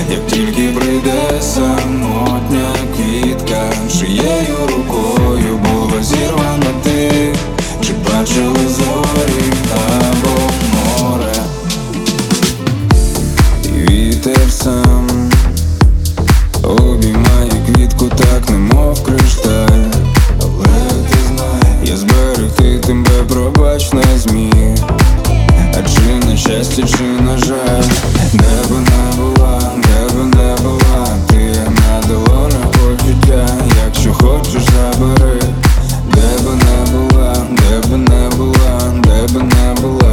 як тільки прийде самотня квітка, чиєю рукою була зірвана ти, чи бачили зорі або море. І вітер сам обіймає квітку так, немов кришталь. Але ти знай, я зберегти тебе, пробач, не зміг. А чи на щастя, чи на жаль, де би не була, де би не була, ти на долонах почуття, якщо хочеш забери. Де би не була, де би не була, де би не була.